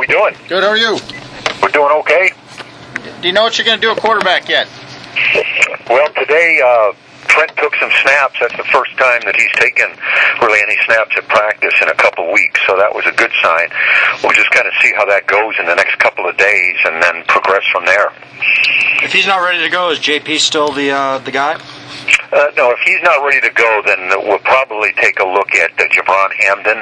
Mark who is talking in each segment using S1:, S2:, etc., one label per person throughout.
S1: doing?
S2: Good, how are you?
S1: We're doing okay.
S2: Do you know what you're going to do at quarterback yet?
S1: Well, today Trent took some snaps. That's the first time that he's taken really any snaps at practice in a couple weeks, so that was a good sign. We'll just kind of see how that goes in the next couple of days and then progress from there.
S3: If he's not ready to go, is JP still the guy?
S1: No, if he's not ready to go, then we'll probably take a look at Jabron Hamden.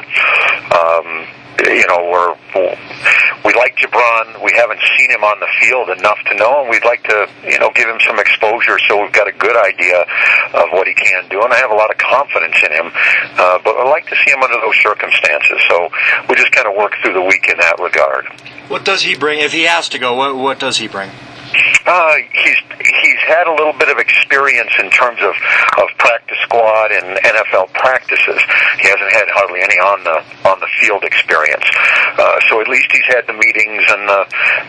S1: We like Jabron. We haven't seen him on the field enough to know, and we'd like to, give him some exposure so we've got a good idea of what he can do. And I have a lot of confidence in him, but I'd like to see him under those circumstances. So we just kind of work through the week in that regard.
S3: What does he bring? If he has to go, what does he bring?
S1: He's had a little bit of experience in terms of practice squad and NFL practices. He hasn't had hardly any on the field experience. So at least he's had the meetings and the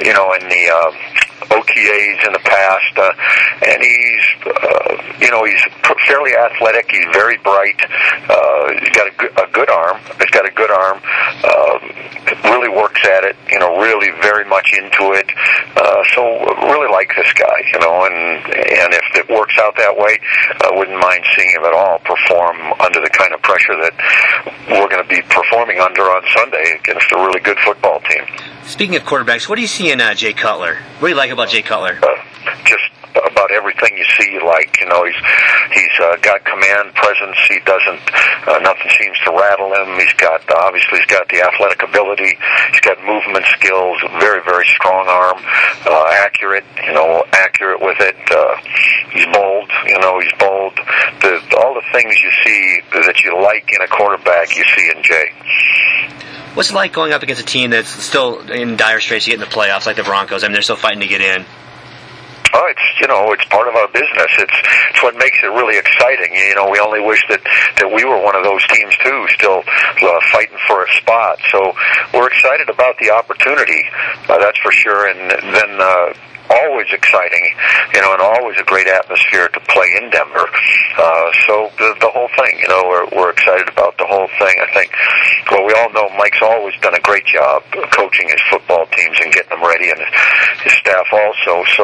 S1: OTAs in the past, and he's fairly athletic. He's very bright. He's got a good arm. He's got a good arm. Really works at it. Really very much into it. So really like this guy. And if it works out that way, I wouldn't mind seeing him at all perform under the kind of pressure that we're going to be performing under on Sunday against a really good football team.
S4: Speaking of quarterbacks, what do you see in Jay Cutler? What do you like about Jay Cutler?
S1: Just about everything you see. He's got command, presence. He doesn't. Nothing seems to rattle him. He's got the athletic ability. He's got movement skills. Very, very strong arm. Accurate. Accurate with it. He's bold. He's bold. All the things you see that you like in a quarterback, you see in Jay.
S4: What's it like going up against a team that's still in dire straits to get in the playoffs, like the Broncos? I mean, they're still fighting to get in.
S1: Oh, it's part of our business. It's what makes it really exciting. We only wish that we were one of those teams too, still fighting for a spot. So we're excited about the opportunity, that's for sure. And then always exciting, and always a great atmosphere to play in Denver. So the whole thing, we're excited about the whole thing. I think, we all know Mike's always done a great job coaching his football teams and getting them ready, and his staff also. So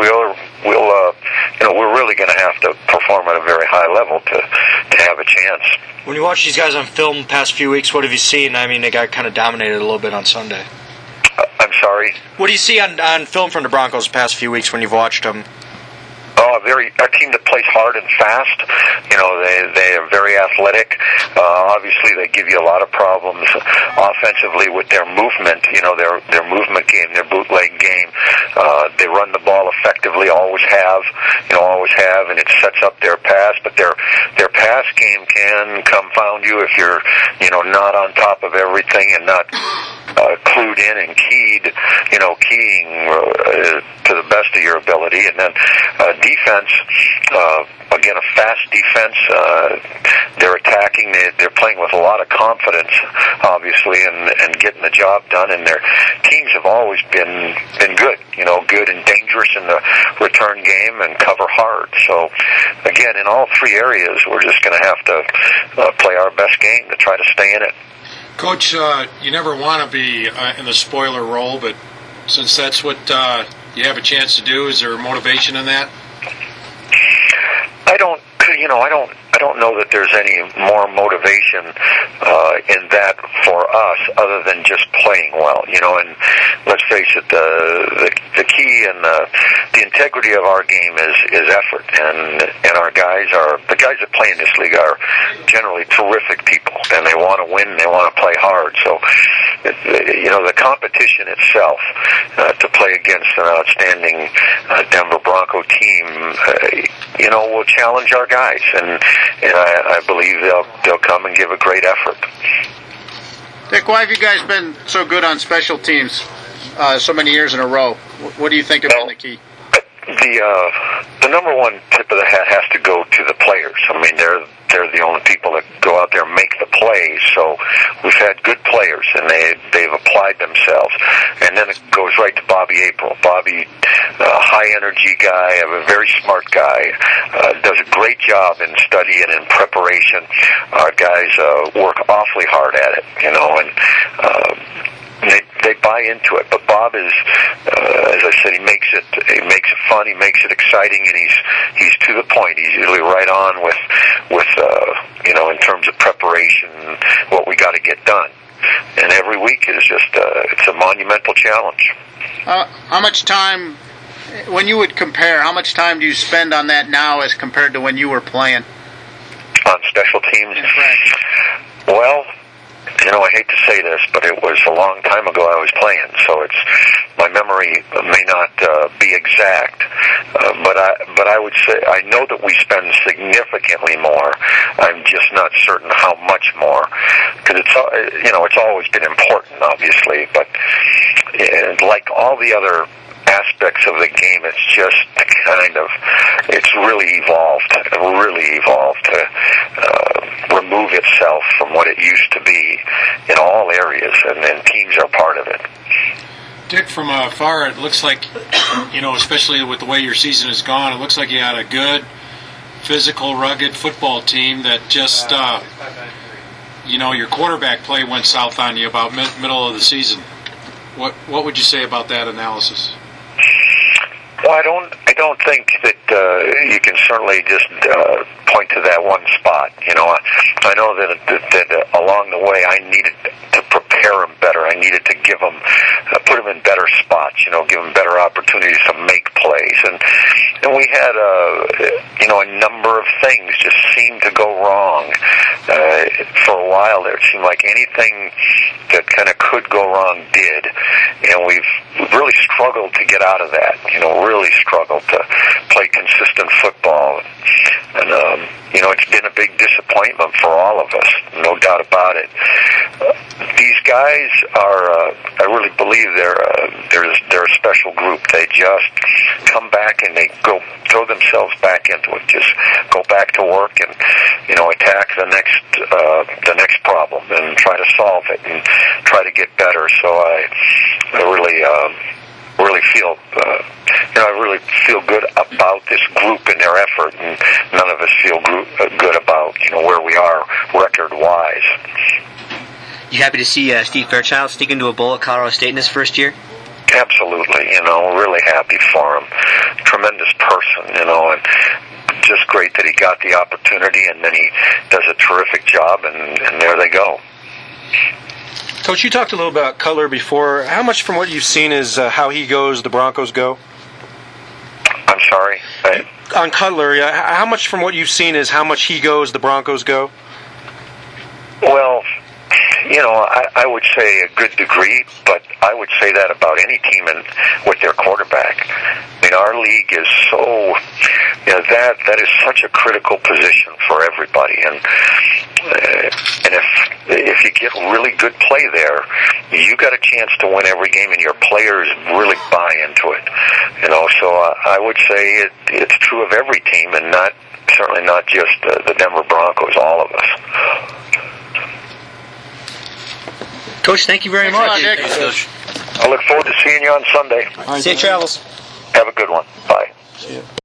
S1: we're really going to have to perform at a very high level to have a chance.
S3: When you watch these guys on film the past few weeks, what have you seen? I mean, they got kind of dominated a little bit on Sunday.
S1: I'm sorry?
S3: What do you see on film from the Broncos the past few weeks when you've watched them?
S1: A team that plays hard and fast. They are very athletic. Obviously, they give you a lot of problems offensively with their movement. Their movement game, their bootleg game. They run the ball effectively. Always have, and it sets up their pass. But their pass game can confound you if you're, not on top of everything and not clued in and keying to the best of your ability. And then defense, again, a fast defense. They're attacking. They're playing with a lot of confidence, obviously, and getting the job done. And their teams have always been good, good and dangerous in the return game and cover hard. So, again, in all three areas, we're just going to have to play our best game to try to stay in it.
S2: Coach, you never want to be in the spoiler role, but since that's what you have a chance to do, is there motivation in that?
S1: I don't know that there's any more motivation in that for us other than just playing well, and let's face it, the key and the integrity of our game is effort, and our guys that play in this league are generally terrific people, and they want to win, and they want to play hard. So the competition itself, to play against an outstanding Denver Bronco team, will challenge our guys, and I believe they'll come and give a great effort.
S2: Dick, why have you guys been so good on special teams so many years in a row? What do you think have been the key?
S1: The number one tip of the hat has to go to the players. I mean, they're the only people that go out there and make the plays. So we've had good players, and they've applied themselves. And then it goes right to Bobby April. Bobby, high energy guy, a very smart guy, does a great job in study and in preparation. Our guys work awfully hard at it, and they buy into it. But Bob is, as I said, he makes it fun, he makes it exciting, and he's to the point. He's usually right on with in terms of preparation, what we got to get done. And every week is just it's a monumental challenge.
S5: How much time, when you would compare, how much time do you spend on that now as compared to when you were playing?
S1: On special teams?
S5: Right.
S1: Well, I hate to say this, but it was a long time ago I was playing, so my memory may not be exact, but I would say I know that we spend significantly more. I'm just not certain how much more, because it's always been important, obviously, but like all the other aspects of the game, it's really evolved to remove itself from what it used to be in all areas, and teams are part of it.
S2: Dick, from afar, it looks like, especially with the way your season has gone, it looks like you had a good, physical, rugged football team that just, your quarterback play went south on you about middle of the season. What would you say about that analysis?
S1: Well, I don't think that you can certainly just point to that one spot. I know that along the way I needed to prepare him better. I needed to put him in better spots. Give him better opportunities to make plays. And we had a number of things just seemed to go wrong. For a while there, it seemed like anything that kind of could go wrong did, and we've really struggled to get out of that. Really struggled to play consistent football, and it's been a big disappointment for all of us, no doubt about it. These guys are, I really believe they're a special group. They just come back and they go throw themselves back into it. Just go back to work and attack the next problem and try to solve it and try to get better. So I really feel I really feel good about this group and their effort, and none of us feel good about where we are record-wise.
S4: You happy to see Steve Fairchild sneak into a bowl at Colorado State in his first year?
S1: Absolutely, really happy for him. Tremendous person, and just great that he got the opportunity, and then he does a terrific job, and there they go.
S6: Coach, you talked a little about Cutler before. How much from what you've seen is how he goes, the Broncos go?
S1: I'm sorry?
S6: On Cutler, how much from what you've seen is how much he goes, the Broncos go?
S1: Well, I would say a good degree, but I would say that about any team with their quarterback. I mean, our league is so, that is such a critical position for everybody, and if you get really good play there, you got a chance to win every game, and your players really buy into it. So I would say it's true of every team, and certainly not just the Denver Broncos, all of us.
S4: Coach, thank you very much.
S5: Thanks,
S4: Coach.
S1: I look forward to seeing you on Sunday.
S4: Safe travels.
S1: Have a good one. Bye.
S6: See ya.